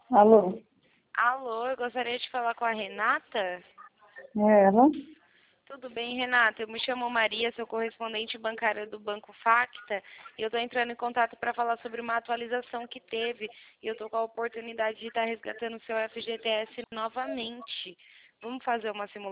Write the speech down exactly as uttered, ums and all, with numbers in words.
Alô? Alô, eu gostaria de falar com a Renata. É ela? Tudo bem, Renata? Eu me chamo Maria, sou correspondente bancária do Banco Facta e eu estou entrando em contato para falar sobre uma atualização que teve e eu estou com a oportunidade de estar resgatando o seu F G T S novamente. Vamos fazer uma simulação?